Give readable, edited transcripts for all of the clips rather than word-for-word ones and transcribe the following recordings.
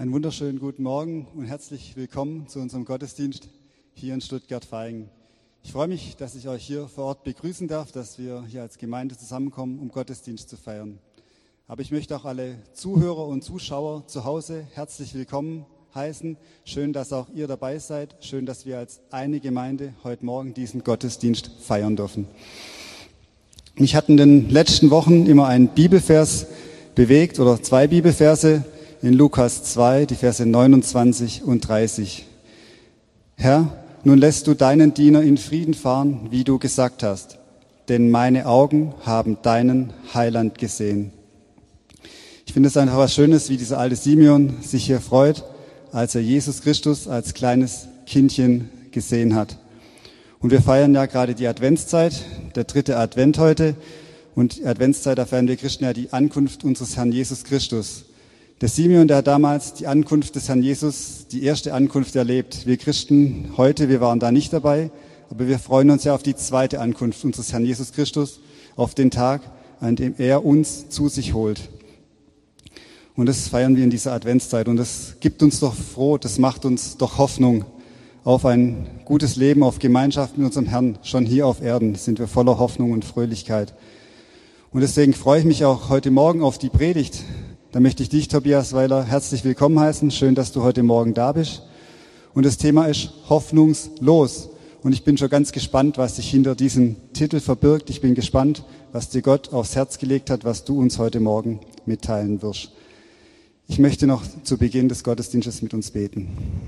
Einen wunderschönen guten Morgen und herzlich willkommen zu unserem Gottesdienst hier in Stuttgart-Vaihingen. Ich freue mich, dass ich euch hier vor Ort begrüßen darf, dass wir hier als Gemeinde zusammenkommen, um Gottesdienst zu feiern. Aber ich möchte auch alle Zuhörer und Zuschauer zu Hause herzlich willkommen heißen. Schön, dass auch ihr dabei seid. Schön, dass wir als eine Gemeinde heute Morgen diesen Gottesdienst feiern dürfen. Mich hat in den letzten Wochen immer ein Bibelvers bewegt oder zwei Bibelverse in Lukas 2, die Verse 29 und 30. Herr, nun lässt du deinen Diener in Frieden fahren, wie du gesagt hast, denn meine Augen haben deinen Heiland gesehen. Ich finde es einfach was Schönes, wie dieser alte Simeon sich hier freut, als er Jesus Christus als kleines Kindchen gesehen hat. Und wir feiern ja gerade die Adventszeit, der 3. Advent heute. Und die Adventszeit, da feiern wir Christen ja die Ankunft unseres Herrn Jesus Christus. Der Simeon, der hat damals die Ankunft des Herrn Jesus, die erste Ankunft erlebt. Wir Christen heute, wir waren da nicht dabei, aber wir freuen uns ja auf die zweite Ankunft unseres Herrn Jesus Christus, auf den Tag, an dem er uns zu sich holt. Und das feiern wir in dieser Adventszeit. Und das gibt uns doch froh, das macht uns doch Hoffnung auf ein gutes Leben, auf Gemeinschaft mit unserem Herrn. Schon hier auf Erden sind wir voller Hoffnung und Fröhlichkeit. Und deswegen freue ich mich auch heute Morgen auf die Predigt. Da möchte ich dich, Tobias Weiler, herzlich willkommen heißen. Schön, dass du heute Morgen da bist. Und das Thema ist hoffnungslos. Und ich bin schon ganz gespannt, was sich hinter diesem Titel verbirgt. Ich bin gespannt, was dir Gott aufs Herz gelegt hat, was du uns heute Morgen mitteilen wirst. Ich möchte noch zu Beginn des Gottesdienstes mit uns beten.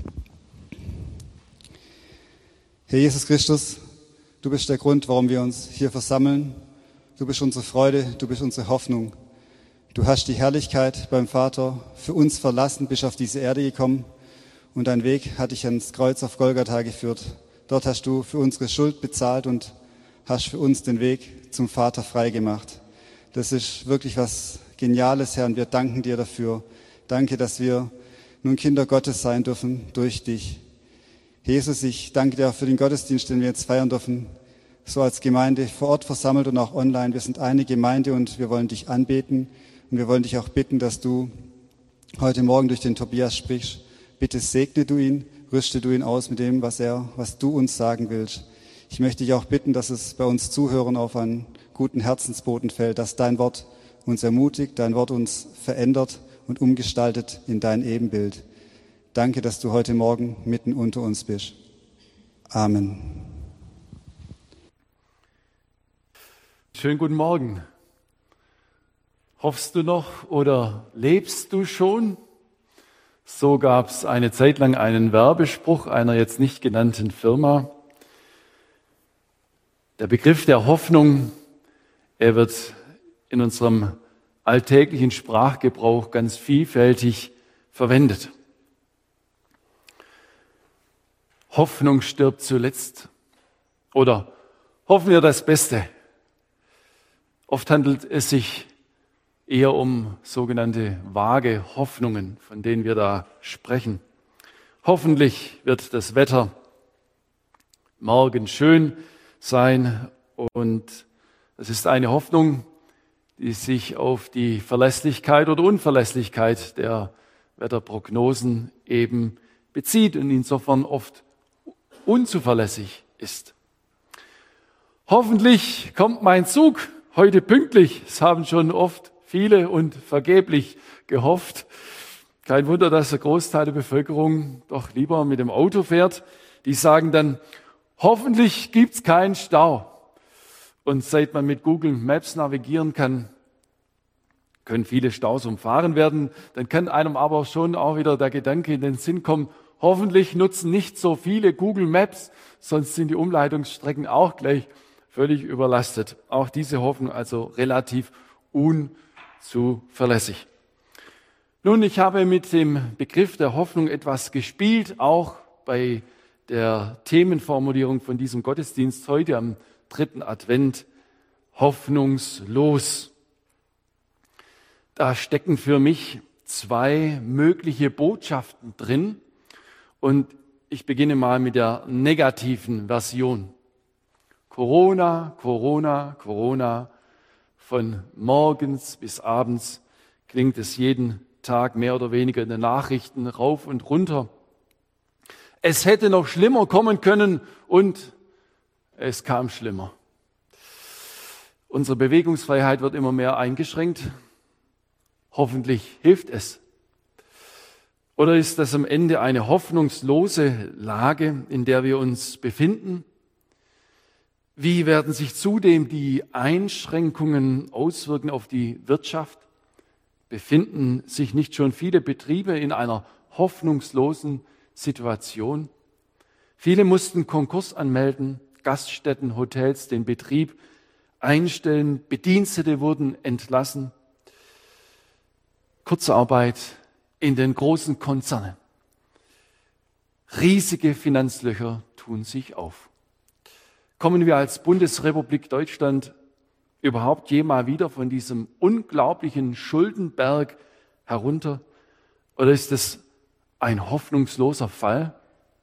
Herr Jesus Christus, du bist der Grund, warum wir uns hier versammeln. Du bist unsere Freude, du bist unsere Hoffnung. Du hast die Herrlichkeit beim Vater für uns verlassen, bist auf diese Erde gekommen und dein Weg hat dich ans Kreuz auf Golgatha geführt. Dort hast du für unsere Schuld bezahlt und hast für uns den Weg zum Vater freigemacht. Das ist wirklich was Geniales, Herr, und wir danken dir dafür. Danke, dass wir nun Kinder Gottes sein dürfen durch dich. Jesus, ich danke dir auch für den Gottesdienst, den wir jetzt feiern dürfen, so als Gemeinde vor Ort versammelt und auch online. Wir sind eine Gemeinde und wir wollen dich anbeten und wir wollen dich auch bitten, dass du heute Morgen durch den Tobias sprichst. Bitte segne du ihn, rüste du ihn aus mit dem, was du uns sagen willst. Ich möchte dich auch bitten, dass es bei uns Zuhörern auf einen guten Herzensboden fällt, dass dein Wort uns ermutigt, dein Wort uns verändert und umgestaltet in dein Ebenbild. Danke, dass du heute Morgen mitten unter uns bist. Amen. Schönen guten Morgen. Hoffst du noch oder lebst du schon? So gab es eine Zeit lang einen Werbespruch einer jetzt nicht genannten Firma. Der Begriff der Hoffnung, er wird in unserem alltäglichen Sprachgebrauch ganz vielfältig verwendet. Hoffnung stirbt zuletzt oder hoffen wir das Beste. Oft handelt es sich eher um sogenannte vage Hoffnungen, von denen wir da sprechen. Hoffentlich wird das Wetter morgen schön sein und es ist eine Hoffnung, die sich auf die Verlässlichkeit oder Unverlässlichkeit der Wetterprognosen eben bezieht und insofern oft unzuverlässig ist. Hoffentlich kommt mein Zug heute pünktlich. Es haben schon oft viele und vergeblich gehofft. Kein Wunder, dass der Großteil der Bevölkerung doch lieber mit dem Auto fährt. Die sagen dann, hoffentlich gibt's keinen Stau. Und seit man mit Google Maps navigieren kann, können viele Staus umfahren werden. Dann kann einem aber schon auch wieder der Gedanke in den Sinn kommen, hoffentlich nutzen nicht so viele Google Maps, sonst sind die Umleitungsstrecken auch gleich völlig überlastet. Auch diese Hoffnung also relativ unzuverlässig. Nun, ich habe mit dem Begriff der Hoffnung etwas gespielt, auch bei der Themenformulierung von diesem Gottesdienst heute am 3. Advent, hoffnungslos. Da stecken für mich zwei mögliche Botschaften drin und ich beginne mal mit der negativen Version. Corona, Corona, Corona, von morgens bis abends klingt es jeden Tag mehr oder weniger in den Nachrichten rauf und runter. Es hätte noch schlimmer kommen können und es kam schlimmer. Unsere Bewegungsfreiheit wird immer mehr eingeschränkt. Hoffentlich hilft es. Oder ist das am Ende eine hoffnungslose Lage, in der wir uns befinden? Wie werden sich zudem die Einschränkungen auswirken auf die Wirtschaft? Befinden sich nicht schon viele Betriebe in einer hoffnungslosen Situation? Viele mussten Konkurs anmelden, Gaststätten, Hotels den Betrieb einstellen, Bedienstete wurden entlassen. Kurzarbeit in den großen Konzernen. Riesige Finanzlöcher tun sich auf. Kommen wir als Bundesrepublik Deutschland überhaupt jemals wieder von diesem unglaublichen Schuldenberg herunter? Oder ist es ein hoffnungsloser Fall?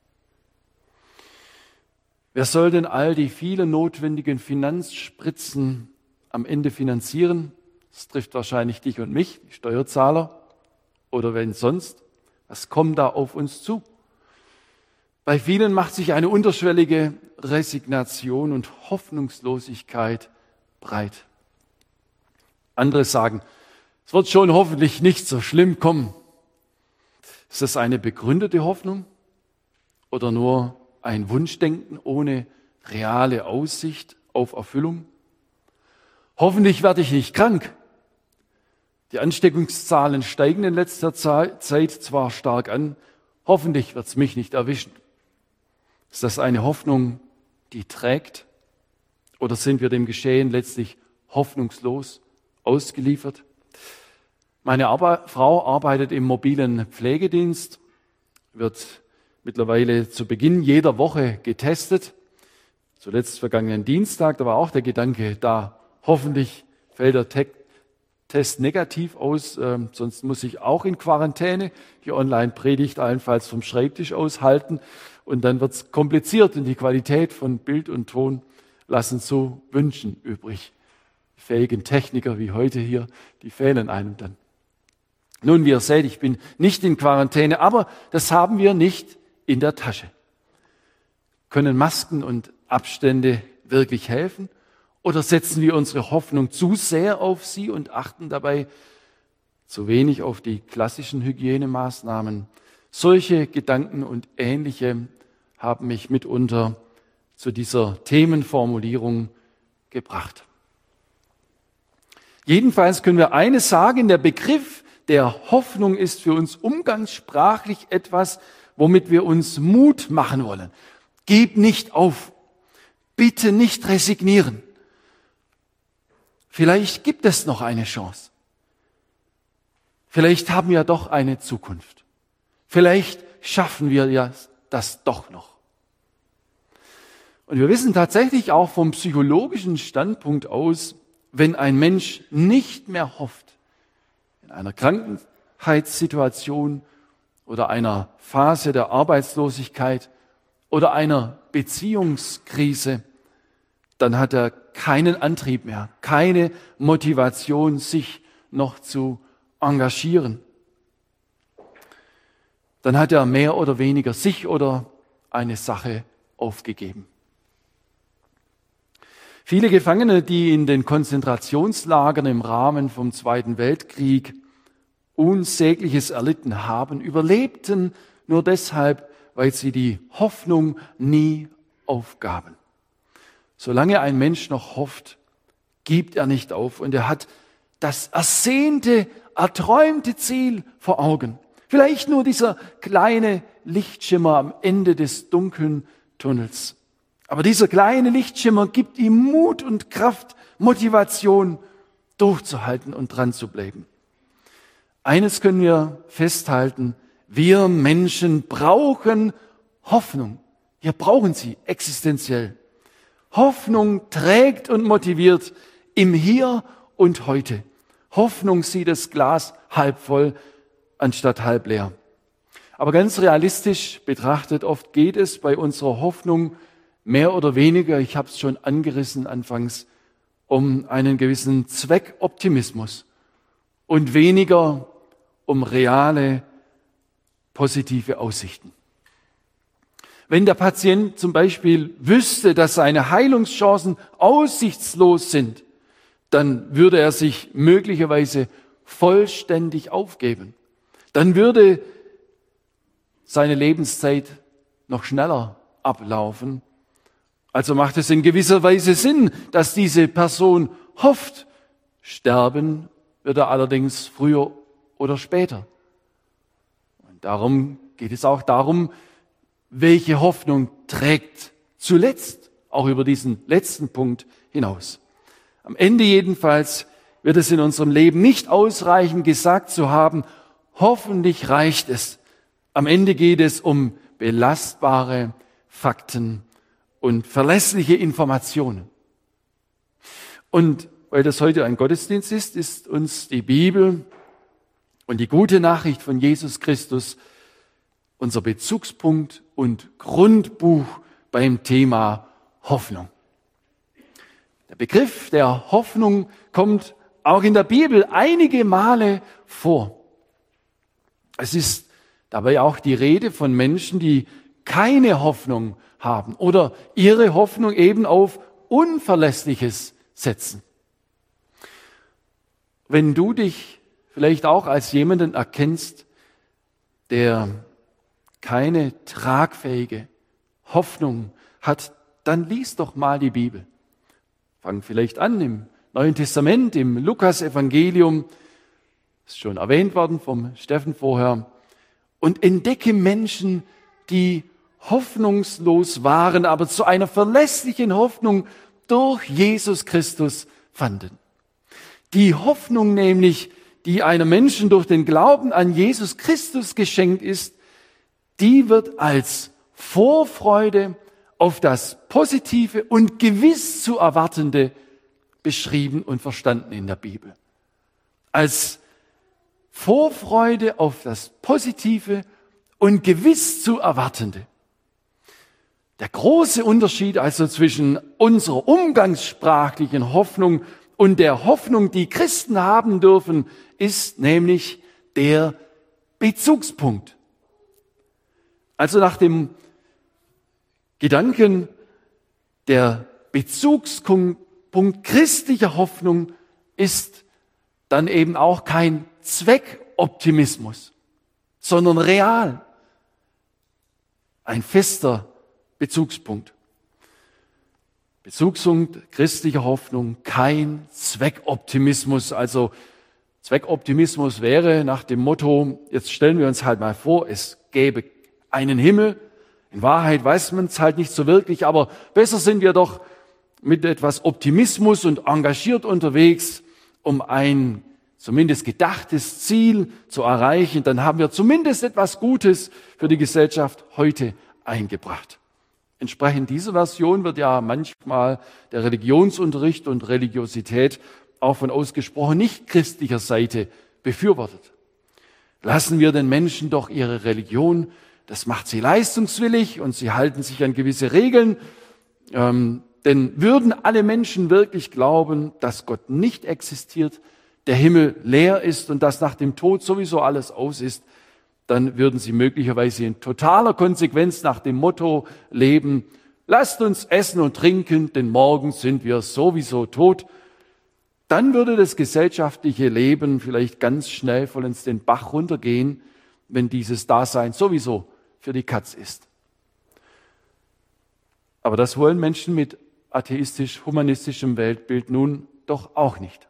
Wer soll denn all die vielen notwendigen Finanzspritzen am Ende finanzieren? Das trifft wahrscheinlich dich und mich, die Steuerzahler. Oder wenn sonst, was kommt da auf uns zu? Bei vielen macht sich eine unterschwellige Resignation und Hoffnungslosigkeit breit. Andere sagen, es wird schon hoffentlich nicht so schlimm kommen. Ist das eine begründete Hoffnung oder nur ein Wunschdenken ohne reale Aussicht auf Erfüllung? Hoffentlich werde ich nicht krank. Die Ansteckungszahlen steigen in letzter Zeit zwar stark an, hoffentlich wird es mich nicht erwischen. Ist das eine Hoffnung, die trägt? Oder sind wir dem Geschehen letztlich hoffnungslos ausgeliefert? Meine Frau arbeitet im mobilen Pflegedienst, wird mittlerweile zu Beginn jeder Woche getestet. Zuletzt vergangenen Dienstag, da war auch der Gedanke da, hoffentlich fällt der Test negativ aus, sonst muss ich auch in Quarantäne, die Online-Predigt allenfalls vom Schreibtisch aus halten und dann wird es kompliziert und die Qualität von Bild und Ton lassen zu wünschen übrig. Die fähigen Techniker wie heute hier, die fehlen einem dann. Nun, wie ihr seht, ich bin nicht in Quarantäne, aber das haben wir nicht in der Tasche. Können Masken und Abstände wirklich helfen? Oder setzen wir unsere Hoffnung zu sehr auf sie und achten dabei zu wenig auf die klassischen Hygienemaßnahmen? Solche Gedanken und ähnliche haben mich mitunter zu dieser Themenformulierung gebracht. Jedenfalls können wir eines sagen, der Begriff der Hoffnung ist für uns umgangssprachlich etwas, womit wir uns Mut machen wollen. Gib nicht auf, bitte nicht resignieren. Vielleicht gibt es noch eine Chance. Vielleicht haben wir doch eine Zukunft. Vielleicht schaffen wir ja das doch noch. Und wir wissen tatsächlich auch vom psychologischen Standpunkt aus, wenn ein Mensch nicht mehr hofft, in einer Krankheitssituation oder einer Phase der Arbeitslosigkeit oder einer Beziehungskrise, dann hat er keinen Antrieb mehr, keine Motivation, sich noch zu engagieren. Dann hat er mehr oder weniger sich oder eine Sache aufgegeben. Viele Gefangene, die in den Konzentrationslagern im Rahmen vom Zweiten Weltkrieg Unsägliches erlitten haben, überlebten nur deshalb, weil sie die Hoffnung nie aufgaben. Solange ein Mensch noch hofft, gibt er nicht auf und er hat das ersehnte, erträumte Ziel vor Augen. Vielleicht nur dieser kleine Lichtschimmer am Ende des dunklen Tunnels. Aber dieser kleine Lichtschimmer gibt ihm Mut und Kraft, Motivation, durchzuhalten und dran zu bleiben. Eines können wir festhalten, wir Menschen brauchen Hoffnung. Wir brauchen sie existenziell. Hoffnung trägt und motiviert im Hier und Heute. Hoffnung sieht das Glas halb voll anstatt halb leer. Aber ganz realistisch betrachtet, oft geht es bei unserer Hoffnung mehr oder weniger, ich habe es schon angerissen anfangs, um einen gewissen Zweckoptimismus und weniger um reale, positive Aussichten. Wenn der Patient zum Beispiel wüsste, dass seine Heilungschancen aussichtslos sind, dann würde er sich möglicherweise vollständig aufgeben. Dann würde seine Lebenszeit noch schneller ablaufen. Also macht es in gewisser Weise Sinn, dass diese Person hofft. Sterben wird er allerdings früher oder später. Und darum geht es auch darum, welche Hoffnung trägt zuletzt, auch über diesen letzten Punkt hinaus. Am Ende jedenfalls wird es in unserem Leben nicht ausreichen, gesagt zu haben, hoffentlich reicht es. Am Ende geht es um belastbare Fakten und verlässliche Informationen. Und weil das heute ein Gottesdienst ist uns die Bibel und die gute Nachricht von Jesus Christus unser Bezugspunkt und Grundbuch beim Thema Hoffnung. Der Begriff der Hoffnung kommt auch in der Bibel einige Male vor. Es ist dabei auch die Rede von Menschen, die keine Hoffnung haben oder ihre Hoffnung eben auf Unverlässliches setzen. Wenn du dich vielleicht auch als jemanden erkennst, der keine tragfähige Hoffnung hat, dann lies doch mal die Bibel. Fang vielleicht an im Neuen Testament, im Lukas-Evangelium, ist schon erwähnt worden vom Steffen vorher, und entdecke Menschen, die hoffnungslos waren, aber zu einer verlässlichen Hoffnung durch Jesus Christus fanden. Die Hoffnung nämlich, die einem Menschen durch den Glauben an Jesus Christus geschenkt ist, die wird als Vorfreude auf das Positive und gewiss zu Erwartende beschrieben und verstanden in der Bibel. Als Vorfreude auf das Positive und gewiss zu Erwartende. Der große Unterschied also zwischen unserer umgangssprachlichen Hoffnung und der Hoffnung, die Christen haben dürfen, ist nämlich der Bezugspunkt. Also nach dem Gedanken, der Bezugspunkt christlicher Hoffnung ist dann eben auch kein Zweckoptimismus, sondern real. Ein fester Bezugspunkt. Bezugspunkt christlicher Hoffnung, kein Zweckoptimismus. Also Zweckoptimismus wäre nach dem Motto, jetzt stellen wir uns halt mal vor, es gäbe einen Himmel. In Wahrheit weiß man es halt nicht so wirklich, aber besser sind wir doch mit etwas Optimismus und engagiert unterwegs, um ein zumindest gedachtes Ziel zu erreichen. Dann haben wir zumindest etwas Gutes für die Gesellschaft heute eingebracht. Entsprechend dieser Version wird ja manchmal der Religionsunterricht und Religiosität auch von ausgesprochen nicht christlicher Seite befürwortet. Lassen wir den Menschen doch ihre Religion, das macht sie leistungswillig und sie halten sich an gewisse Regeln. Denn würden alle Menschen wirklich glauben, dass Gott nicht existiert, der Himmel leer ist und dass nach dem Tod sowieso alles aus ist, dann würden sie möglicherweise in totaler Konsequenz nach dem Motto leben, lasst uns essen und trinken, denn morgen sind wir sowieso tot. Dann würde das gesellschaftliche Leben vielleicht ganz schnell vollends den Bach runtergehen, wenn dieses Dasein sowieso für die Katz ist. Aber das wollen Menschen mit atheistisch-humanistischem Weltbild nun doch auch nicht.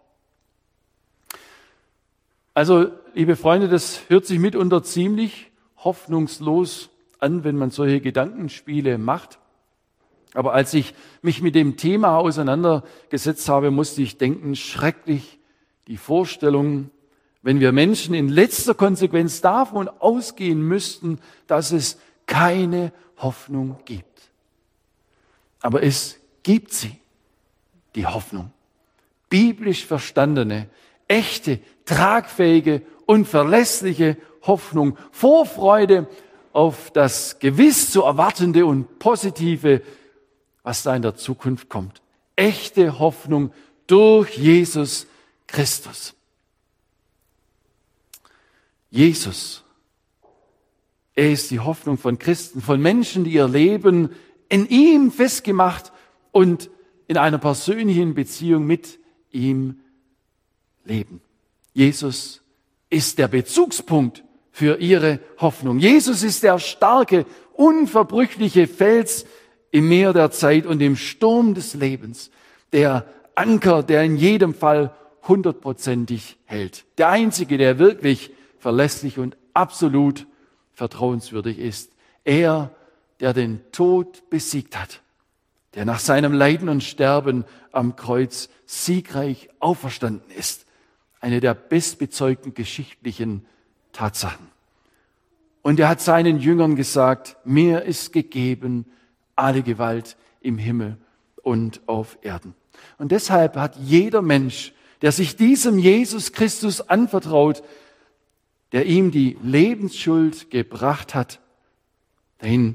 Also, liebe Freunde, das hört sich mitunter ziemlich hoffnungslos an, wenn man solche Gedankenspiele macht. Aber als ich mich mit dem Thema auseinandergesetzt habe, musste ich denken, schrecklich die Vorstellung, wenn wir Menschen in letzter Konsequenz davon ausgehen müssten, dass es keine Hoffnung gibt. Aber es gibt sie, die Hoffnung. Biblisch verstandene, echte, tragfähige und verlässliche Hoffnung, Vorfreude auf das gewiss zu erwartende und positive, was da in der Zukunft kommt. Echte Hoffnung durch Jesus Christus. Jesus. Er ist die Hoffnung von Christen, von Menschen, die ihr Leben in ihm festgemacht und in einer persönlichen Beziehung mit ihm leben. Jesus ist der Bezugspunkt für ihre Hoffnung. Jesus ist der starke, unverbrüchliche Fels im Meer der Zeit und im Sturm des Lebens. Der Anker, der in jedem Fall 100%ig hält. Der Einzige, der wirklich verlässlich und absolut vertrauenswürdig ist. Er, der den Tod besiegt hat. Der nach seinem Leiden und Sterben am Kreuz siegreich auferstanden ist. Eine der bestbezeugten geschichtlichen Tatsachen. Und er hat seinen Jüngern gesagt, mir ist gegeben alle Gewalt im Himmel und auf Erden. Und deshalb hat jeder Mensch, der sich diesem Jesus Christus anvertraut, der ihm die Lebensschuld gebracht hat, der ihn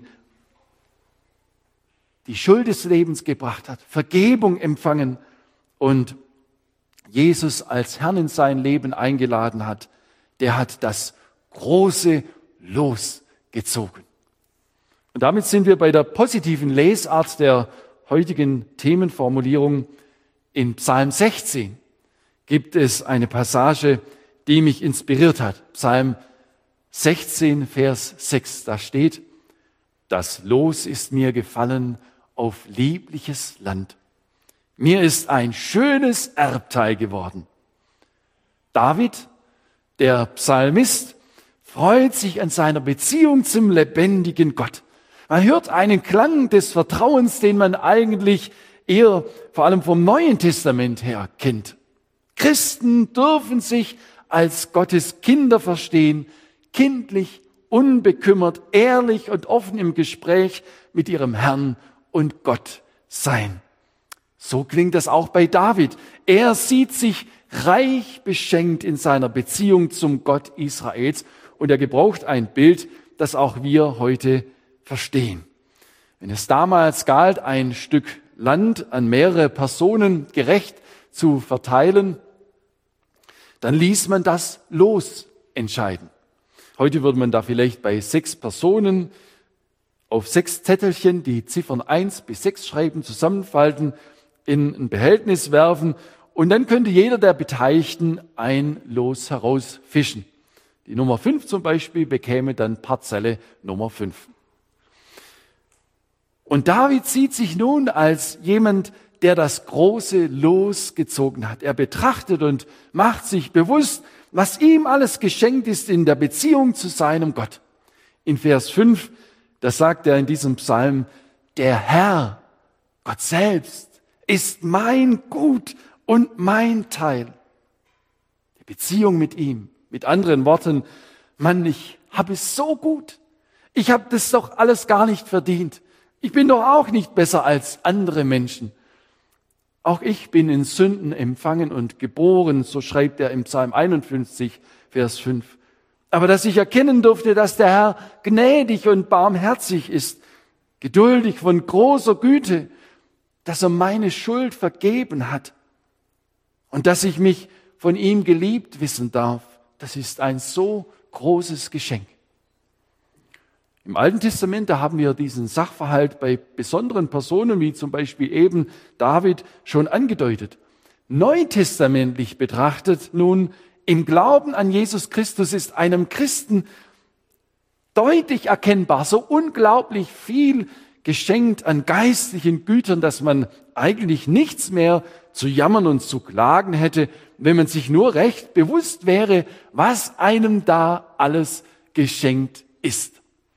die Schuld des Lebens gebracht hat, Vergebung empfangen und Jesus als Herrn in sein Leben eingeladen hat, der hat das große Los gezogen. Und damit sind wir bei der positiven Lesart der heutigen Themenformulierung. In Psalm 16 gibt es eine Passage, die mich inspiriert hat. Psalm 16, Vers 6, da steht, das Los ist mir gefallen auf liebliches Land. Mir ist ein schönes Erbteil geworden. David, der Psalmist, freut sich an seiner Beziehung zum lebendigen Gott. Man hört einen Klang des Vertrauens, den man eigentlich eher vor allem vom Neuen Testament her kennt. Christen dürfen sich als Gottes Kinder verstehen, kindlich, unbekümmert, ehrlich und offen im Gespräch mit ihrem Herrn und Gott sein. So klingt das auch bei David. Er sieht sich reich beschenkt in seiner Beziehung zum Gott Israels und er gebraucht ein Bild, das auch wir heute verstehen. Wenn es damals galt, ein Stück Land an mehrere Personen gerecht zu verteilen, dann ließ man das Los entscheiden. Heute würde man da vielleicht bei 6 Personen auf 6 Zettelchen die Ziffern 1 bis 6 schreiben, zusammenfalten, in ein Behältnis werfen und dann könnte jeder der Beteiligten ein Los herausfischen. Die Nummer 5 zum Beispiel bekäme dann Parzelle Nummer 5. Und David sieht sich nun als jemand, der das große Los gezogen hat. Er betrachtet und macht sich bewusst, was ihm alles geschenkt ist in der Beziehung zu seinem Gott. In Vers 5, da sagt er in diesem Psalm, der Herr, Gott selbst, ist mein Gut und mein Teil. Die Beziehung mit ihm, mit anderen Worten, Mann, ich habe es so gut. Ich habe das doch alles gar nicht verdient. Ich bin doch auch nicht besser als andere Menschen. Auch ich bin in Sünden empfangen und geboren, so schreibt er im Psalm 51, Vers 5. Aber dass ich erkennen durfte, dass der Herr gnädig und barmherzig ist, geduldig von großer Güte, dass er meine Schuld vergeben hat und dass ich mich von ihm geliebt wissen darf, das ist ein so großes Geschenk. Im Alten Testament, da haben wir diesen Sachverhalt bei besonderen Personen, wie zum Beispiel eben David, schon angedeutet. Neutestamentlich betrachtet nun, im Glauben an Jesus Christus ist einem Christen deutlich erkennbar, so unglaublich viel geschenkt an geistlichen Gütern, dass man eigentlich nichts mehr zu jammern und zu klagen hätte, wenn man sich nur recht bewusst wäre, was einem da alles geschenkt ist.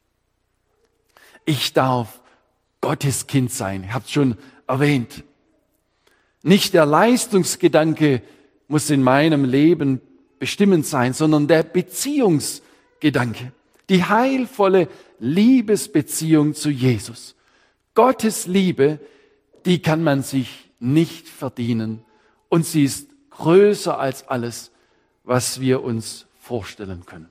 Ich darf Gottes Kind sein, ich habe es schon erwähnt. Nicht der Leistungsgedanke muss in meinem Leben bestimmend sein, sondern der Beziehungsgedanke, die heilvolle Liebesbeziehung zu Jesus. Gottes Liebe, die kann man sich nicht verdienen und sie ist größer als alles, was wir uns vorstellen können.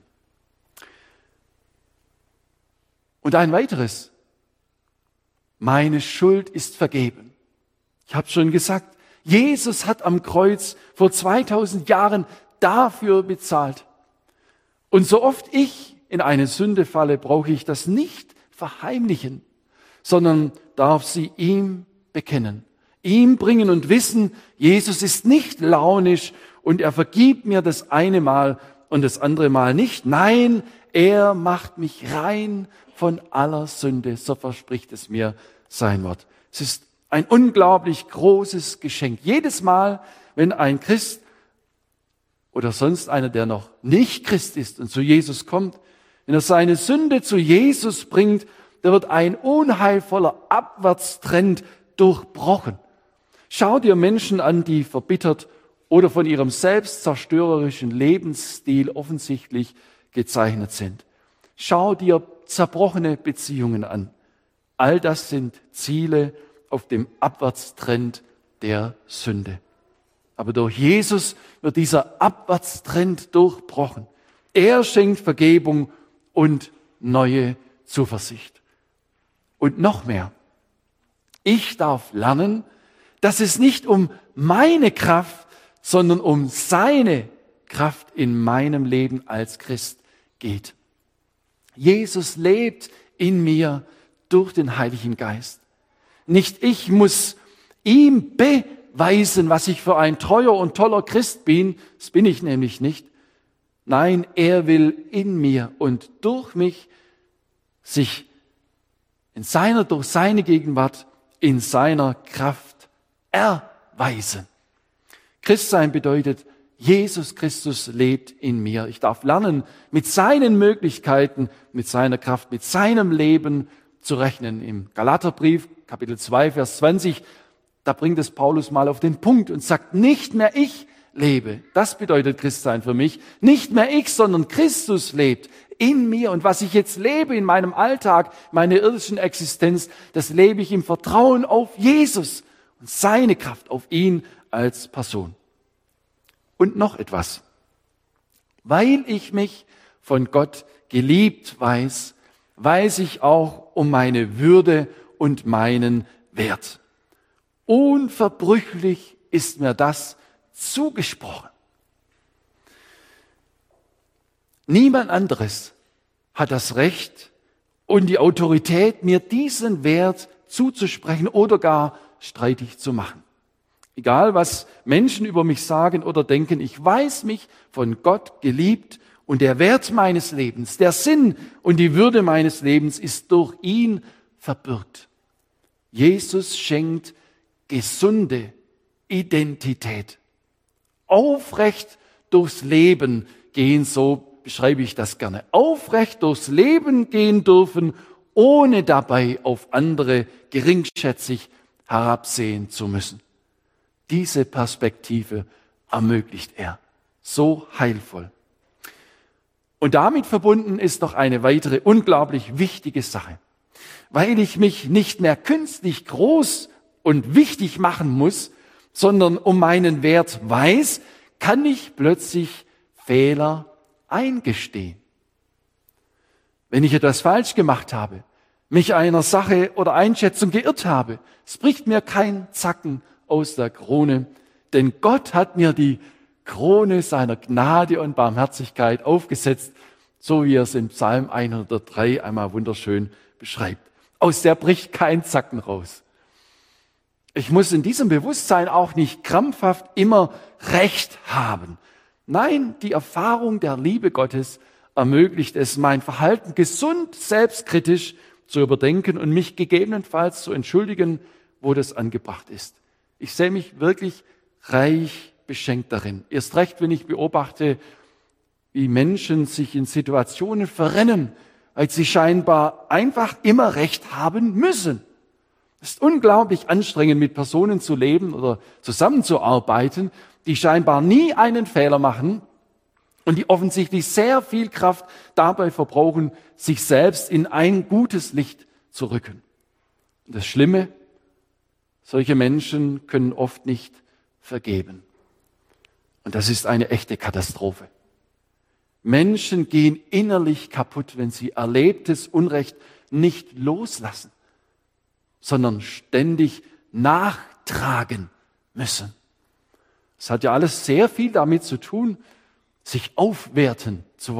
Und ein weiteres, meine Schuld ist vergeben. Ich habe schon gesagt, Jesus hat am Kreuz vor 2000 Jahren dafür bezahlt. Und so oft ich in eine Sünde falle, brauche ich das nicht verheimlichen, sondern darf sie ihm bekennen, ihm bringen und wissen, Jesus ist nicht launisch und er vergibt mir das eine Mal und das andere Mal nicht. Nein, er macht mich rein von aller Sünde, so verspricht es mir sein Wort. Es ist ein unglaublich großes Geschenk. Jedes Mal, wenn ein Christ oder sonst einer, der noch nicht Christ ist und zu Jesus kommt, wenn er seine Sünde zu Jesus bringt, da wird ein unheilvoller Abwärtstrend durchbrochen. Schau dir Menschen an, die verbittert oder von ihrem selbstzerstörerischen Lebensstil offensichtlich gezeichnet sind. Schau dir zerbrochene Beziehungen an. All das sind Ziele auf dem Abwärtstrend der Sünde. Aber durch Jesus wird dieser Abwärtstrend durchbrochen. Er schenkt Vergebung und neue Zuversicht. Und noch mehr. Ich darf lernen, dass es nicht um meine Kraft, sondern um seine Kraft in meinem Leben als Christ geht. Jesus lebt in mir durch den Heiligen Geist. Nicht ich muss ihm beweisen, was ich für ein treuer und toller Christ bin. Das bin ich nämlich nicht. Nein, er will in mir und durch mich sich durch seine Gegenwart, in seiner Kraft erweisen. Christsein bedeutet, Jesus Christus lebt in mir. Ich darf lernen, mit seinen Möglichkeiten, mit seiner Kraft, mit seinem Leben zu rechnen. Im Galaterbrief, Kapitel 2, Vers 20, da bringt es Paulus mal auf den Punkt und sagt, nicht mehr ich lebe. Das bedeutet Christsein für mich. Nicht mehr ich, sondern Christus lebt in mir. Und was ich jetzt lebe in meinem Alltag, meiner irdischen Existenz, das lebe ich im Vertrauen auf Jesus und seine Kraft, auf ihn als Person. Und noch etwas. Weil ich mich von Gott geliebt weiß, weiß ich auch um meine Würde und meinen Wert. Unverbrüchlich ist mir das zugesprochen. Niemand anderes hat das Recht und die Autorität, mir diesen Wert zuzusprechen oder gar streitig zu machen. Egal, was Menschen über mich sagen oder denken, ich weiß mich von Gott geliebt und der Wert meines Lebens, der Sinn und die Würde meines Lebens ist durch ihn verbürgt. Jesus schenkt gesunde Identität. Aufrecht durchs Leben gehen, so beschreibe ich das gerne. Aufrecht durchs Leben gehen dürfen, ohne dabei auf andere geringschätzig herabsehen zu müssen. Diese Perspektive ermöglicht er. So heilvoll. Und damit verbunden ist noch eine weitere unglaublich wichtige Sache. Weil ich mich nicht mehr künstlich groß und wichtig machen muss, sondern um meinen Wert weiß, kann ich plötzlich Fehler eingestehen. Wenn ich etwas falsch gemacht habe, mich einer Sache oder Einschätzung geirrt habe, es bricht mir kein Zacken aus der Krone, denn Gott hat mir die Krone seiner Gnade und Barmherzigkeit aufgesetzt, so wie er es in Psalm 103 einmal wunderschön beschreibt. Aus der bricht kein Zacken raus. Ich muss in diesem Bewusstsein auch nicht krampfhaft immer Recht haben. Nein, die Erfahrung der Liebe Gottes ermöglicht es, mein Verhalten gesund, selbstkritisch zu überdenken und mich gegebenenfalls zu entschuldigen, wo das angebracht ist. Ich sehe mich wirklich reich beschenkt darin. Erst recht, wenn ich beobachte, wie Menschen sich in Situationen verrennen, weil sie scheinbar einfach immer Recht haben müssen. Es ist unglaublich anstrengend, mit Personen zu leben oder zusammenzuarbeiten, die scheinbar nie einen Fehler machen und die offensichtlich sehr viel Kraft dabei verbrauchen, sich selbst in ein gutes Licht zu rücken. Und das Schlimme, solche Menschen können oft nicht vergeben. Und das ist eine echte Katastrophe. Menschen gehen innerlich kaputt, wenn sie erlebtes Unrecht nicht loslassen, sondern ständig nachtragen müssen. Es hat ja alles sehr viel damit zu tun, sich aufwerten zu wollen,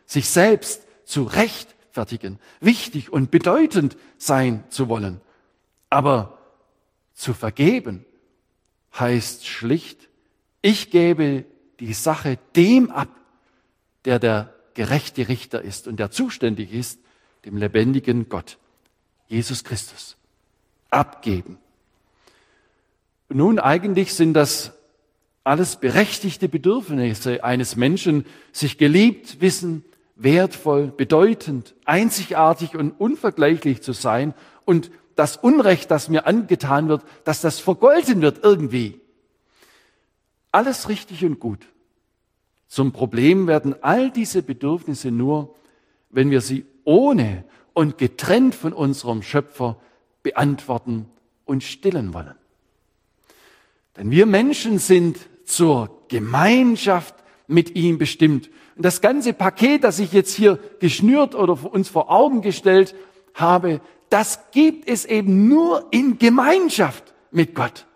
sich selbst zu rechtfertigen, wichtig und bedeutend sein zu wollen. Aber zu vergeben heißt schlicht, ich gebe die Sache dem ab, der gerechte Richter ist und der zuständig ist, dem lebendigen Gott, Jesus Christus. Abgeben. Nun, eigentlich sind das alles berechtigte Bedürfnisse eines Menschen, sich geliebt wissen, wertvoll, bedeutend, einzigartig und unvergleichlich zu sein und das Unrecht, das mir angetan wird, dass das vergolten wird irgendwie. Alles richtig und gut. Zum Problem werden all diese Bedürfnisse nur, wenn wir sie ohne und getrennt von unserem Schöpfer beantworten und stillen wollen. Denn wir Menschen sind zur Gemeinschaft mit ihm bestimmt. Und das ganze Paket, das ich jetzt hier geschnürt oder uns vor Augen gestellt habe, das gibt es eben nur in Gemeinschaft mit Gott.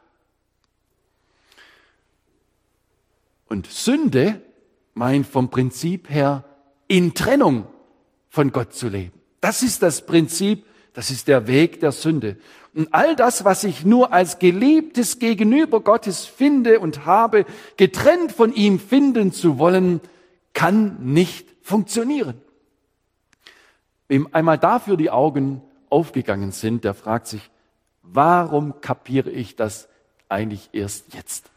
Und Sünde meint vom Prinzip her, in Trennung von Gott zu leben. Das ist das Prinzip, das ist der Weg der Sünde. Und all das, was ich nur als Geliebtes gegenüber Gottes finde und habe, getrennt von ihm finden zu wollen, kann nicht funktionieren. Wem einmal dafür die Augen aufgegangen sind, der fragt sich, warum kapiere ich das eigentlich erst jetzt?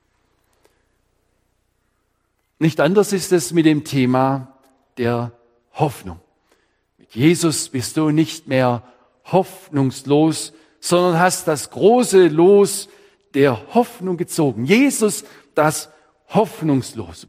Nicht anders ist es mit dem Thema der Hoffnung. Mit Jesus bist du nicht mehr hoffnungslos, sondern hast das große Los der Hoffnung gezogen. Jesus, das Hoffnungslos.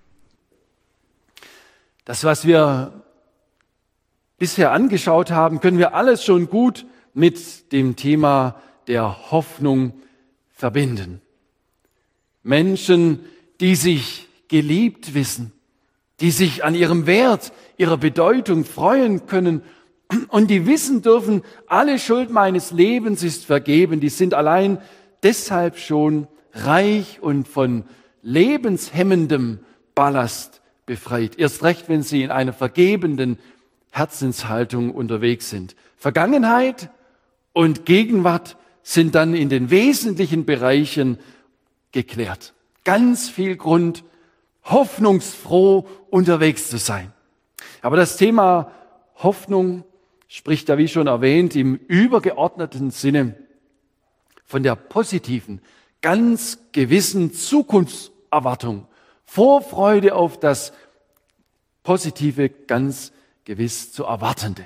Das, was wir bisher angeschaut haben, können wir alles schon gut mit dem Thema der Hoffnung verbinden. Menschen, die sich geliebt wissen, die sich an ihrem Wert, ihrer Bedeutung freuen können und die wissen dürfen, alle Schuld meines Lebens ist vergeben, die sind allein deshalb schon reich und von lebenshemmendem Ballast befreit. Erst recht, wenn sie in einer vergebenden Herzenshaltung unterwegs sind. Vergangenheit und Gegenwart sind dann in den wesentlichen Bereichen geklärt. Ganz viel Grund, hoffnungsfroh unterwegs zu sein. Aber das Thema Hoffnung spricht ja, wie schon erwähnt, im übergeordneten Sinne von der positiven, ganz gewissen Zukunftserwartung, Vorfreude auf das Positive, ganz gewiss zu Erwartende.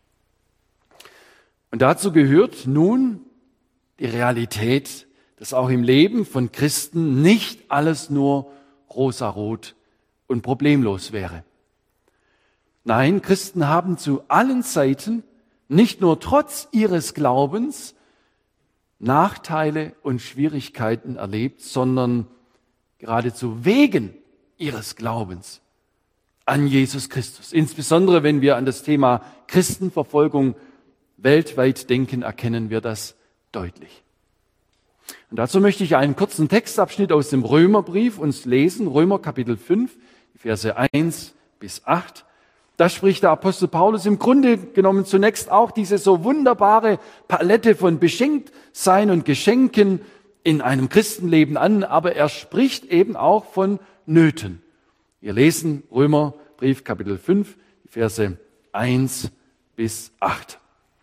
Und dazu gehört nun die Realität, dass auch im Leben von Christen nicht alles nur rosarot und problemlos wäre. Nein, Christen haben zu allen Zeiten, nicht nur trotz ihres Glaubens, Nachteile und Schwierigkeiten erlebt, sondern geradezu wegen ihres Glaubens an Jesus Christus. Insbesondere wenn wir an das Thema Christenverfolgung weltweit denken, erkennen wir das deutlich. Und dazu möchte ich einen kurzen Textabschnitt aus dem Römerbrief uns lesen, Römer Kapitel 5, Verse 1 bis 8. Da spricht der Apostel Paulus im Grunde genommen zunächst auch diese so wunderbare Palette von Beschenktsein und Geschenken in einem Christenleben an, aber er spricht eben auch von Nöten. Wir lesen Römerbrief Kapitel 5, Verse 1 bis 8.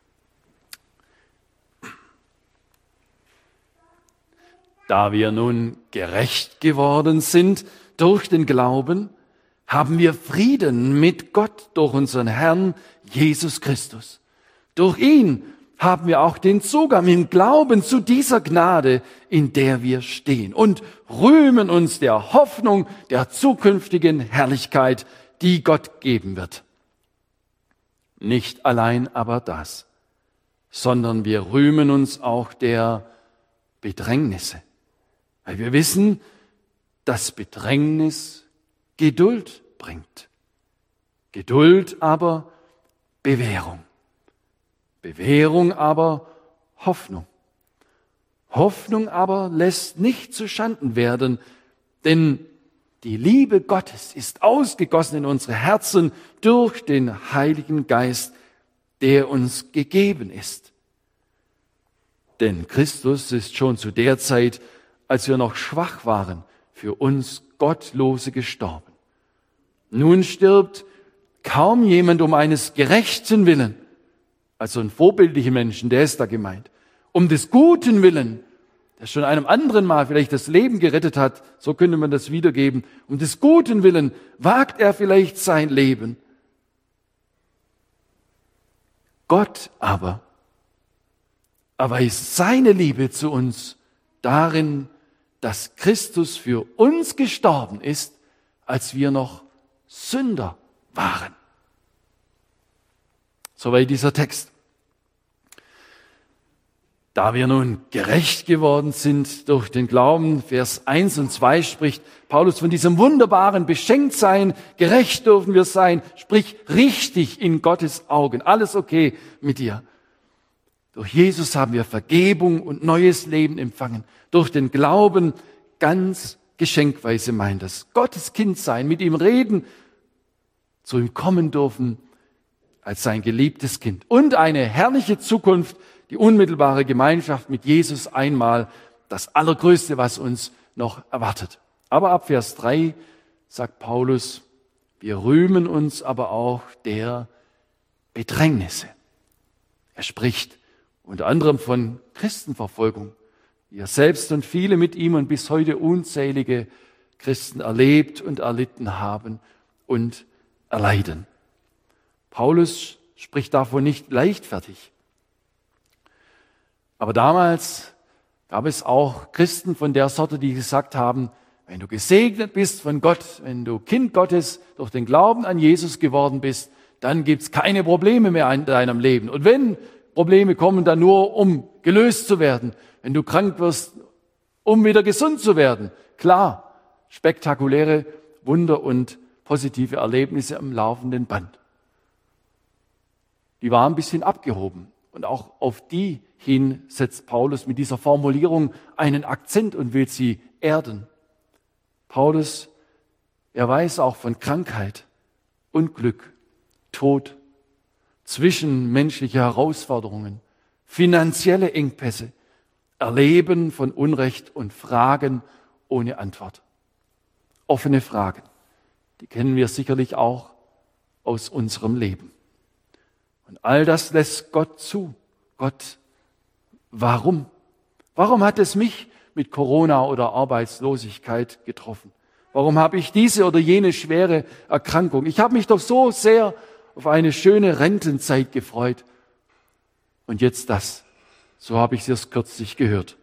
Da wir nun gerecht geworden sind durch den Glauben, haben wir Frieden mit Gott durch unseren Herrn Jesus Christus. Durch ihn haben wir auch den Zugang im Glauben zu dieser Gnade, in der wir stehen und rühmen uns der Hoffnung der zukünftigen Herrlichkeit, die Gott geben wird. Nicht allein aber das, sondern wir rühmen uns auch der Bedrängnisse, weil wir wissen, dass Bedrängnis Geduld bringt. Geduld aber Bewährung. Bewährung aber Hoffnung. Hoffnung aber lässt nicht zu Schanden werden, denn Die Liebe Gottes ist ausgegossen in unsere Herzen durch den Heiligen Geist, der uns gegeben ist. Denn Christus ist schon zu der Zeit, als wir noch schwach waren, für uns Gottlose gestorben. Nun stirbt kaum jemand um eines gerechten Willen, also ein vorbildlicher Menschen, der ist da gemeint, um des guten Willen, der schon einem anderen Mal vielleicht das Leben gerettet hat, so könnte man das wiedergeben, um des guten Willen wagt er vielleicht sein Leben. Gott aber erweist seine Liebe zu uns darin, dass Christus für uns gestorben ist, als wir noch Sünder waren. Soweit dieser Text. Da wir nun gerecht geworden sind durch den Glauben, Vers 1 und 2 spricht Paulus von diesem wunderbaren Beschenktsein, gerecht dürfen wir sein, sprich richtig in Gottes Augen, alles okay mit dir. Durch Jesus haben wir Vergebung und neues Leben empfangen, durch den Glauben ganz geschenkweise meint das. Gottes Kind sein, mit ihm reden, zu ihm kommen dürfen als sein geliebtes Kind und eine herrliche Zukunft, die unmittelbare Gemeinschaft mit Jesus einmal, das Allergrößte, was uns noch erwartet. Aber ab Vers 3 sagt Paulus, wir rühmen uns aber auch der Bedrängnisse. Er spricht unter anderem von Christenverfolgung, die er selbst und viele mit ihm und bis heute unzählige Christen erlebt und erlitten haben und erleiden. Paulus spricht davon nicht leichtfertig. Aber damals gab es auch Christen von der Sorte, die gesagt haben, wenn du gesegnet bist von Gott, wenn du Kind Gottes durch den Glauben an Jesus geworden bist, dann gibt's keine Probleme mehr in deinem Leben. Und wenn Probleme kommen, dann nur, um gelöst zu werden. Wenn du krank wirst, um wieder gesund zu werden. Klar, spektakuläre Wunder und positive Erlebnisse am laufenden Band. Die waren ein bisschen abgehoben. Und auch auf die hin setzt Paulus mit dieser Formulierung einen Akzent und will sie erden. Paulus, er weiß auch von Krankheit, Unglück, Tod, zwischenmenschliche Herausforderungen, finanzielle Engpässe, Erleben von Unrecht und Fragen ohne Antwort. Offene Fragen, die kennen wir sicherlich auch aus unserem Leben. Und all das lässt Gott zu. Gott, warum? Warum hat es mich mit Corona oder Arbeitslosigkeit getroffen? Warum habe ich diese oder jene schwere Erkrankung? Ich habe mich doch so sehr auf eine schöne Rentenzeit gefreut. Und jetzt das. So habe ich es erst kürzlich gehört.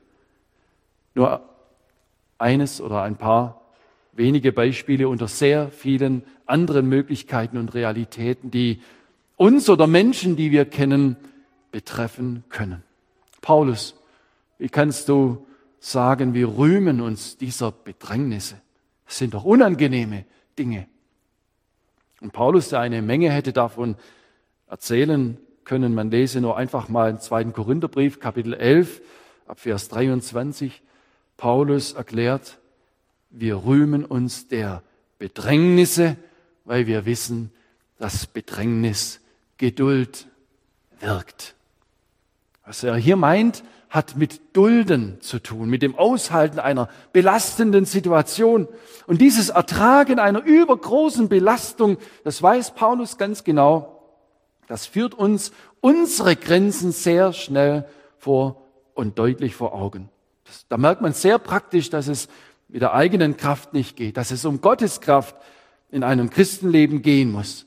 Nur eines oder ein paar wenige Beispiele unter sehr vielen anderen Möglichkeiten und Realitäten, die uns oder Menschen, die wir kennen, betreffen können. Paulus, wie kannst du sagen, wir rühmen uns dieser Bedrängnisse? Das sind doch unangenehme Dinge. Und Paulus, der eine Menge hätte davon erzählen können, man lese nur einfach mal im 2. Korintherbrief, Kapitel 11, ab Vers 23. Paulus erklärt, wir rühmen uns der Bedrängnisse, weil wir wissen, dass Bedrängnis Geduld wirkt. Was er hier meint, hat mit Dulden zu tun, mit dem Aushalten einer belastenden Situation. Und dieses Ertragen einer übergroßen Belastung, das weiß Paulus ganz genau, das führt uns unsere Grenzen sehr schnell vor und deutlich vor Augen. Da merkt man sehr praktisch, dass es mit der eigenen Kraft nicht geht, dass es um Gottes Kraft in einem Christenleben gehen muss.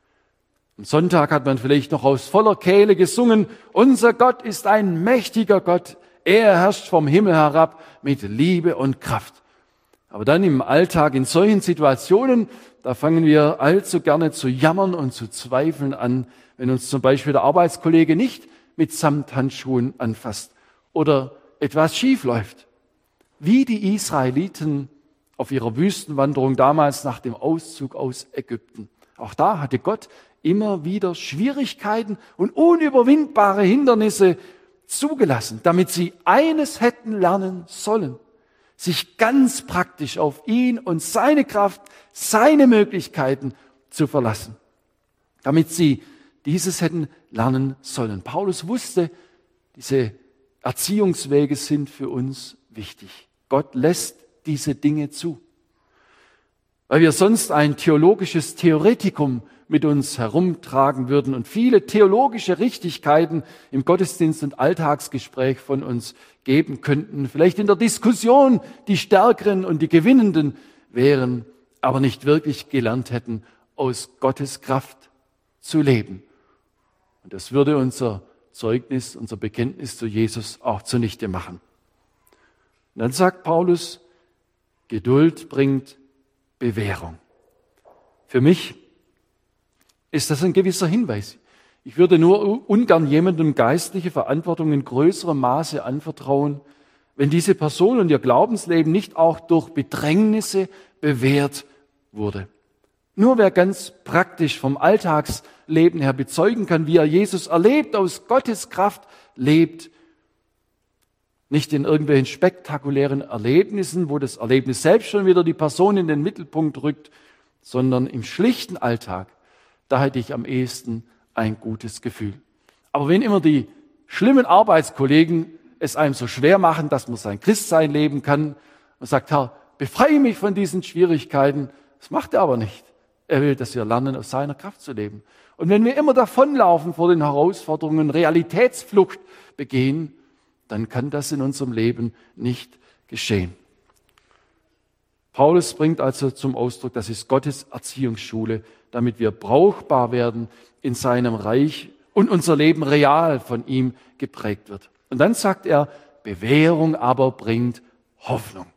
Am Sonntag hat man vielleicht noch aus voller Kehle gesungen, unser Gott ist ein mächtiger Gott, er herrscht vom Himmel herab mit Liebe und Kraft. Aber dann im Alltag, in solchen Situationen, da fangen wir allzu gerne zu jammern und zu zweifeln an, wenn uns zum Beispiel der Arbeitskollege nicht mit Samthandschuhen anfasst oder etwas schief läuft. Wie die Israeliten auf ihrer Wüstenwanderung damals nach dem Auszug aus Ägypten. Auch da hatte Gott immer wieder Schwierigkeiten und unüberwindbare Hindernisse zugelassen, damit sie eines hätten lernen sollen. sich ganz praktisch auf ihn und seine Kraft, seine Möglichkeiten zu verlassen, damit sie dieses hätten lernen sollen. Paulus wusste, diese Erziehungswege sind für uns wichtig. Gott lässt diese Dinge zu, weil wir sonst ein theologisches Theoretikum mit uns herumtragen würden und viele theologische Richtigkeiten im Gottesdienst und Alltagsgespräch von uns geben könnten, vielleicht in der Diskussion die Stärkeren und die Gewinnenden wären, aber nicht wirklich gelernt hätten, aus Gottes Kraft zu leben. Und das würde unser Zeugnis, unser Bekenntnis zu Jesus auch zunichte machen. Und dann sagt Paulus, Geduld bringt Bewährung. Für mich ist das ein gewisser Hinweis. Ich würde nur ungern jemandem geistliche Verantwortung in größerem Maße anvertrauen, wenn diese Person und ihr Glaubensleben nicht auch durch Bedrängnisse bewährt wurde. Nur wer ganz praktisch vom Alltagsleben her bezeugen kann, wie er Jesus erlebt, aus Gottes Kraft lebt, nicht in irgendwelchen spektakulären Erlebnissen, wo das Erlebnis selbst schon wieder die Person in den Mittelpunkt rückt, sondern im schlichten Alltag, da hätte ich am ehesten ein gutes Gefühl. Aber wenn immer die schlimmen Arbeitskollegen es einem so schwer machen, dass man sein Christsein leben kann und sagt, Herr, befreie mich von diesen Schwierigkeiten, das macht er aber nicht. Er will, dass wir lernen, aus seiner Kraft zu leben. Und wenn wir immer davonlaufen vor den Herausforderungen, Realitätsflucht begehen, dann kann das in unserem Leben nicht geschehen. Paulus bringt also zum Ausdruck, das ist Gottes Erziehungsschule, damit wir brauchbar werden in seinem Reich und unser Leben real von ihm geprägt wird. Und dann sagt er, Bewährung aber bringt Hoffnung.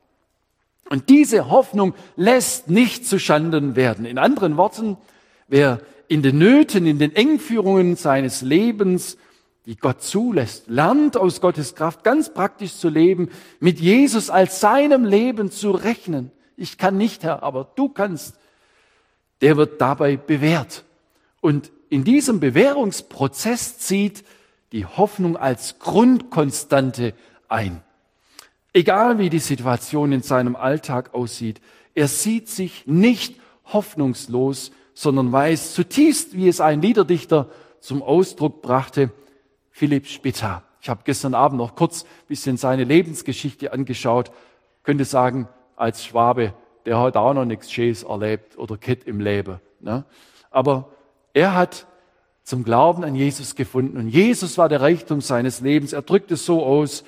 Und diese Hoffnung lässt nicht zu Schanden werden. In anderen Worten, wer in den Nöten, in den Engführungen seines Lebens, die Gott zulässt, lernt aus Gottes Kraft ganz praktisch zu leben, mit Jesus als seinem Leben zu rechnen. Ich kann nicht, Herr, aber du kannst. Der wird dabei bewährt. Und in diesem Bewährungsprozess zieht die Hoffnung als Grundkonstante ein. Egal wie die Situation in seinem Alltag aussieht, er sieht sich nicht hoffnungslos, sondern weiß zutiefst, wie es ein Liederdichter zum Ausdruck brachte, Philipp Spitta. Ich habe gestern Abend noch kurz ein bisschen seine Lebensgeschichte angeschaut. Könnte sagen, als Schwabe, der hat auch noch nichts Schönes erlebt oder Kett im Leben. Ne? Aber er hat zum Glauben an Jesus gefunden und Jesus war der Reichtum seines Lebens. Er drückt es so aus,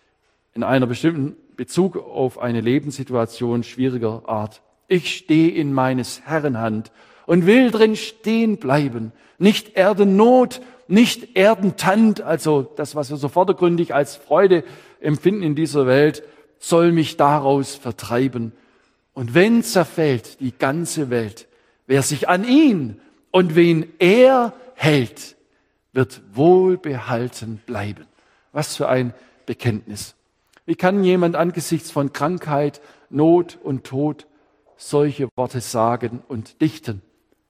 in einer bestimmten Bezug auf eine Lebenssituation schwieriger Art. Ich stehe in meines Herrn Hand und will drin stehen bleiben. Nicht Erdennot, nicht Erdentand, also das, was wir so vordergründig als Freude empfinden in dieser Welt, soll mich daraus vertreiben. Und wenn zerfällt die ganze Welt, wer sich an ihn und wen er hält, wird wohlbehalten bleiben. Was für ein Bekenntnis. Wie kann jemand angesichts von Krankheit, Not und Tod solche Worte sagen und dichten?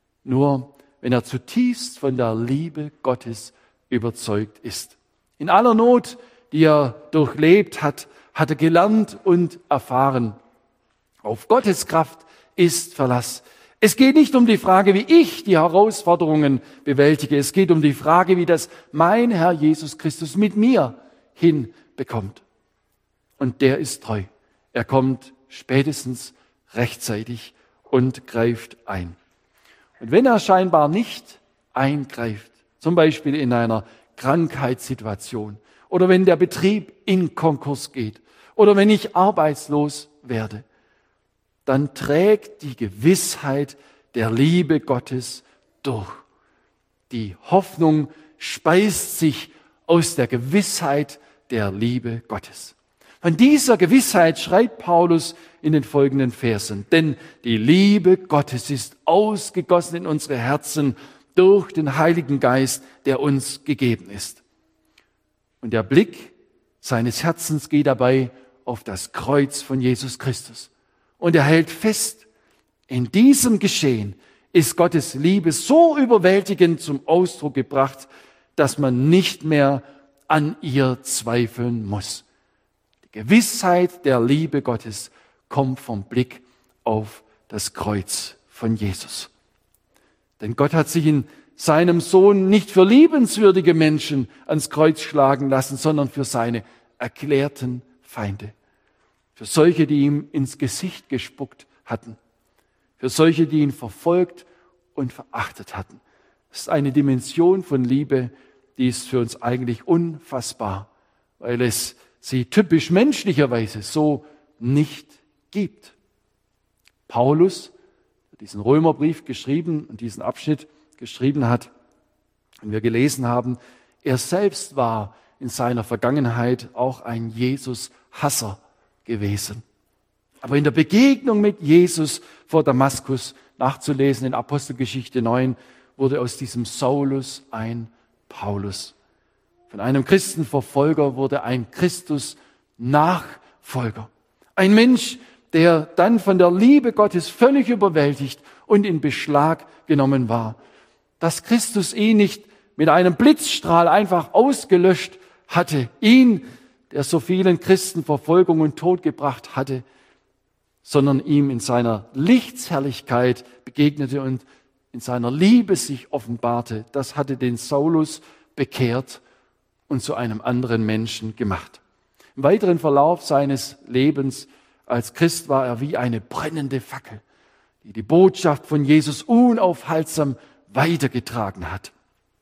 Nur wenn er zutiefst von der Liebe Gottes überzeugt ist. In aller Not, die er durchlebt hat, hat er gelernt und erfahren. Auf Gottes Kraft ist Verlass. Es geht nicht um die Frage, wie ich die Herausforderungen bewältige. Es geht um die Frage, wie das mein Herr Jesus Christus mit mir hinbekommt. Und der ist treu. Er kommt spätestens rechtzeitig und greift ein. Und wenn er scheinbar nicht eingreift, zum Beispiel in einer Krankheitssituation oder wenn der Betrieb in Konkurs geht oder wenn ich arbeitslos werde, dann trägt die Gewissheit der Liebe Gottes durch. Die Hoffnung speist sich aus der Gewissheit der Liebe Gottes. Von dieser Gewissheit schreibt Paulus in den folgenden Versen. Denn die Liebe Gottes ist ausgegossen in unsere Herzen durch den Heiligen Geist, der uns gegeben ist. Und der Blick seines Herzens geht dabei auf das Kreuz von Jesus Christus. Und er hält fest, in diesem Geschehen ist Gottes Liebe so überwältigend zum Ausdruck gebracht, dass man nicht mehr an ihr zweifeln muss. Die Gewissheit der Liebe Gottes kommt vom Blick auf das Kreuz von Jesus. Denn Gott hat sich in seinem Sohn nicht für liebenswürdige Menschen ans Kreuz schlagen lassen, sondern für seine erklärten Feinde. Für solche, die ihm ins Gesicht gespuckt hatten. Für solche, die ihn verfolgt und verachtet hatten. Das ist eine Dimension von Liebe, die ist für uns eigentlich unfassbar, weil es sie typisch menschlicherweise so nicht gibt. Paulus, der diesen Römerbrief geschrieben und diesen Abschnitt geschrieben hat, und wir gelesen haben, er selbst war in seiner Vergangenheit auch ein Jesus-Hasser gewesen. Aber in der Begegnung mit Jesus vor Damaskus, nachzulesen in Apostelgeschichte 9, wurde aus diesem Saulus ein Paulus. Von einem Christenverfolger wurde ein Christus-Nachfolger. Ein Mensch, der dann von der Liebe Gottes völlig überwältigt und in Beschlag genommen war. Dass Christus ihn nicht mit einem Blitzstrahl einfach ausgelöscht hatte, ihn, der so vielen Christen Verfolgung und Tod gebracht hatte, sondern ihm in seiner Lichtsherrlichkeit begegnete und in seiner Liebe sich offenbarte. Das hatte den Saulus bekehrt und zu einem anderen Menschen gemacht. Im weiteren Verlauf seines Lebens als Christ war er wie eine brennende Fackel, die die Botschaft von Jesus unaufhaltsam weitergetragen hat.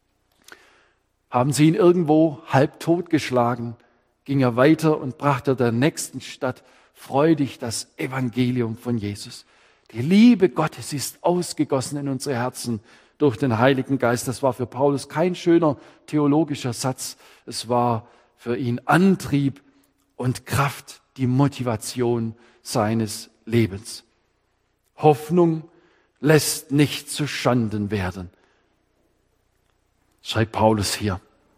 Haben sie ihn irgendwo halbtot geschlagen, ging er weiter und brachte der nächsten Stadt freudig das Evangelium von Jesus. Die Liebe Gottes ist ausgegossen in unsere Herzen durch den Heiligen Geist. Das war für Paulus kein schöner theologischer Satz. Es war für ihn Antrieb und Kraft, die Motivation seines Lebens. Hoffnung lässt nicht zu Schanden werden, schreibt Paulus hier.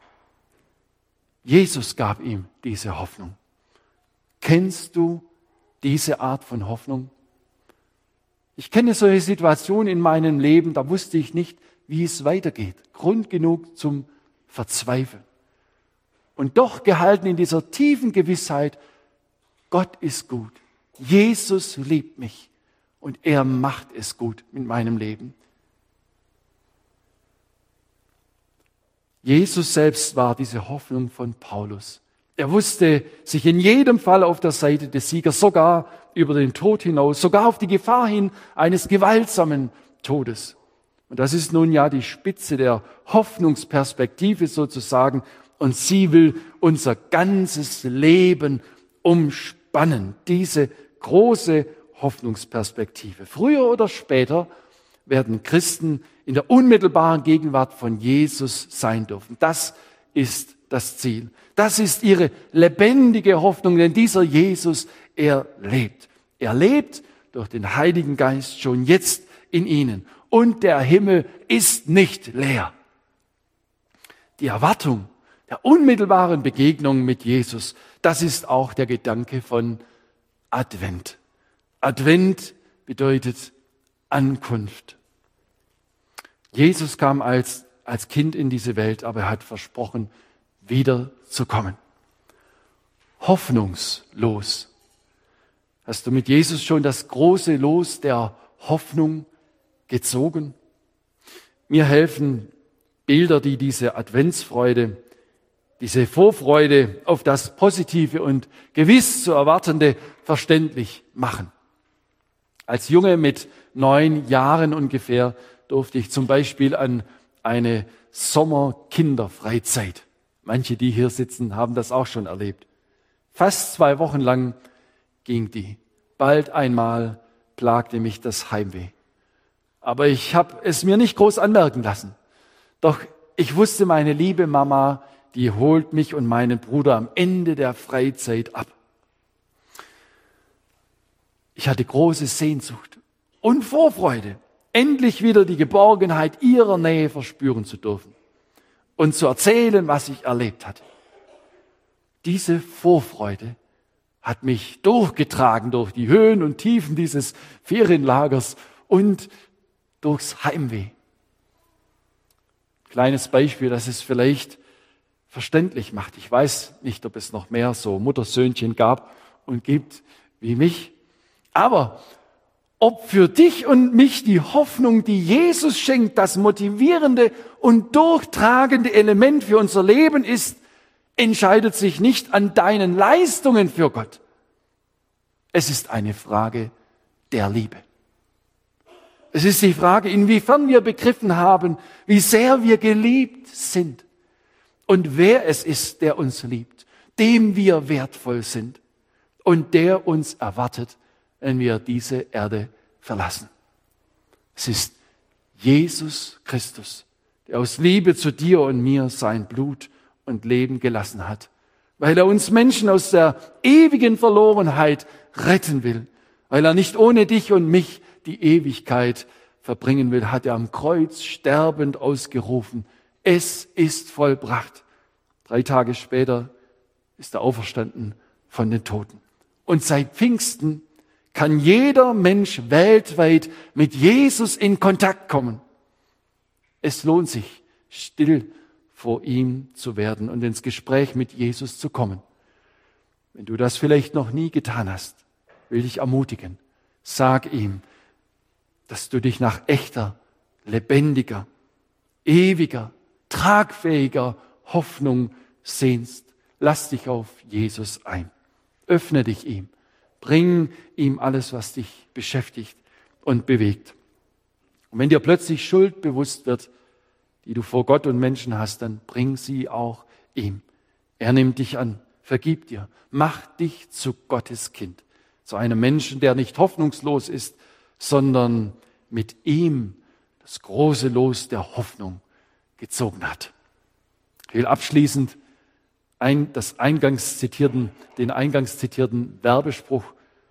Jesus gab ihm diese Hoffnung. Kennst du diese Art von Hoffnung? Ich kenne solche Situationen in meinem Leben, da wusste ich nicht, wie es weitergeht. Grund genug zum Verzweifeln. Und doch gehalten in dieser tiefen Gewissheit, Gott ist gut. Jesus liebt mich und er macht es gut mit meinem Leben. Jesus selbst war diese Hoffnung von Paulus. Er wusste sich in jedem Fall auf der Seite des Siegers, sogar über den Tod hinaus, sogar auf die Gefahr hin eines gewaltsamen Todes. Und das ist nun ja die Spitze der Hoffnungsperspektive sozusagen. Und sie will unser ganzes Leben umspannen, diese große Hoffnungsperspektive. Früher oder später werden Christen in der unmittelbaren Gegenwart von Jesus sein dürfen. Das ist das Ziel. Das ist ihre lebendige Hoffnung, denn dieser Jesus, er lebt. Er lebt durch den Heiligen Geist schon jetzt in ihnen. Und der Himmel ist nicht leer. Die Erwartung der unmittelbaren Begegnung mit Jesus, das ist auch der Gedanke von Advent. Advent bedeutet Ankunft. Jesus kam als Kind in diese Welt, aber er hat versprochen, wiederzukommen. Hoffnungslos. Hast du mit Jesus schon das große Los der Hoffnung gezogen? Mir helfen Bilder, die diese Adventsfreude, diese Vorfreude auf das Positive und gewiss zu Erwartende verständlich machen. Als Junge mit 9 Jahren ungefähr durfte ich zum Beispiel an eine Sommerkinderfreizeit. Manche, die hier sitzen, haben das auch schon erlebt. Fast 2 Wochen lang ging die. Bald einmal plagte mich das Heimweh. Aber ich habe es mir nicht groß anmerken lassen. Doch ich wusste, meine liebe Mama, die holt mich und meinen Bruder am Ende der Freizeit ab. Ich hatte große Sehnsucht und Vorfreude, endlich wieder die Geborgenheit ihrer Nähe verspüren zu dürfen und zu erzählen, was ich erlebt hatte. Diese Vorfreude hat mich durchgetragen durch die Höhen und Tiefen dieses Ferienlagers und durchs Heimweh. Kleines Beispiel, das es vielleicht verständlich macht. Ich weiß nicht, ob es noch mehr so Muttersöhnchen gab und gibt wie mich. Aber ob für dich und mich die Hoffnung, die Jesus schenkt, das motivierende und durchtragende Element für unser Leben ist, entscheidet sich nicht an deinen Leistungen für Gott. Es ist eine Frage der Liebe. Es ist die Frage, inwiefern wir begriffen haben, wie sehr wir geliebt sind und wer es ist, der uns liebt, dem wir wertvoll sind und der uns erwartet, wenn wir diese Erde verlassen. Es ist Jesus Christus, der aus Liebe zu dir und mir sein Blut und Leben gelassen hat, weil er uns Menschen aus der ewigen Verlorenheit retten will, weil er nicht ohne dich und mich die Ewigkeit verbringen will, hat er am Kreuz sterbend ausgerufen, es ist vollbracht. 3 Tage später ist er auferstanden von den Toten. Und seit Pfingsten kann jeder Mensch weltweit mit Jesus in Kontakt kommen. Es lohnt sich, still vor ihm zu werden und ins Gespräch mit Jesus zu kommen. Wenn du das vielleicht noch nie getan hast, will ich ermutigen. Sag ihm, dass du dich nach echter, lebendiger, ewiger, tragfähiger Hoffnung sehnst. Lass dich auf Jesus ein. Öffne dich ihm. Bring ihm alles, was dich beschäftigt und bewegt. Und wenn dir plötzlich Schuld bewusst wird, die du vor Gott und Menschen hast, dann bring sie auch ihm. Er nimmt dich an, vergib dir, mach dich zu Gottes Kind, zu einem Menschen, der nicht hoffnungslos ist, sondern mit ihm das große Los der Hoffnung gezogen hat. Ich will abschließend den eingangs zitierten Werbespruch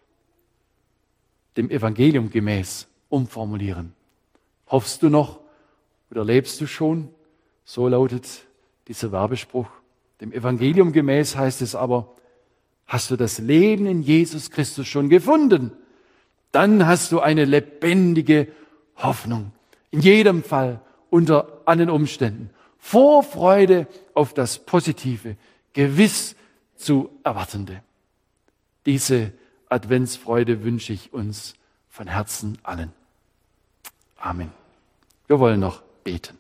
dem Evangelium gemäß umformulieren. Hoffst du noch oder lebst du schon? So lautet dieser Werbespruch. Dem Evangelium gemäß heißt es aber, hast du das Leben in Jesus Christus schon gefunden? Dann hast du eine lebendige Hoffnung. In jedem Fall, unter allen Umständen. Vorfreude auf das Positive, gewiss zu Erwartende. Diese Adventsfreude wünsche ich uns von Herzen allen. Amen. Wir wollen noch beten.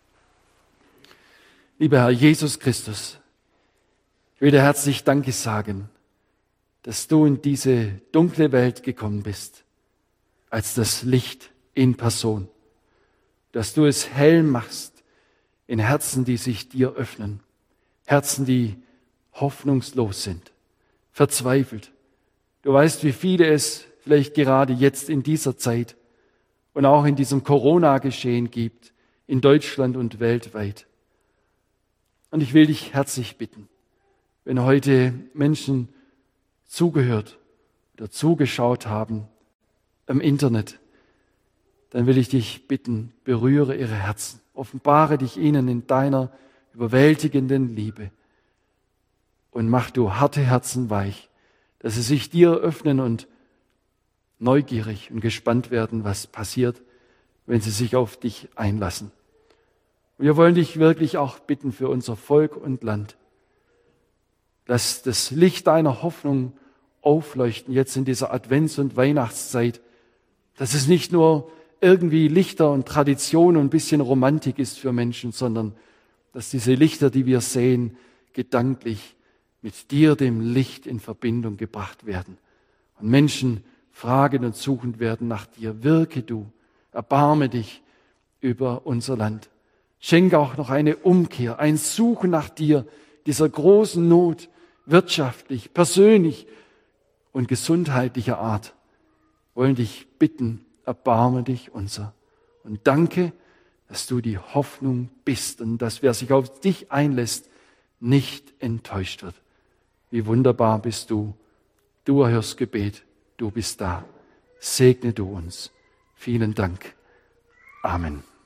Lieber Herr Jesus Christus, ich will dir herzlich Danke sagen, dass du in diese dunkle Welt gekommen bist, als das Licht in Person, dass du es hell machst in Herzen, die sich dir öffnen, Herzen, die hoffnungslos sind, verzweifelt. Du weißt, wie viele es vielleicht gerade jetzt in dieser Zeit und auch in diesem Corona-Geschehen gibt, in Deutschland und weltweit. Und ich will dich herzlich bitten, wenn heute Menschen zugehört oder zugeschaut haben im Internet, dann will ich dich bitten, berühre ihre Herzen, offenbare dich ihnen in deiner überwältigenden Liebe und mach du harte Herzen weich, dass sie sich dir öffnen und neugierig und gespannt werden, was passiert, wenn sie sich auf dich einlassen. Und wir wollen dich wirklich auch bitten für unser Volk und Land, dass das Licht deiner Hoffnung aufleuchten jetzt in dieser Advents- und Weihnachtszeit, dass es nicht nur irgendwie Lichter und Tradition und ein bisschen Romantik ist für Menschen, sondern dass diese Lichter, die wir sehen, gedanklich mit dir, dem Licht, in Verbindung gebracht werden. Und Menschen fragen und suchend werden nach dir. Wirke du, erbarme dich über unser Land. Schenke auch noch eine Umkehr, ein Suchen nach dir, dieser großen Not, wirtschaftlich, persönlich und gesundheitlicher Art. Wollen dich bitten, erbarme dich unser. Und danke, dass du die Hoffnung bist und dass wer sich auf dich einlässt, nicht enttäuscht wird. Wie wunderbar bist du. Du erhörst Gebet. Du bist da. Segne du uns. Vielen Dank. Amen.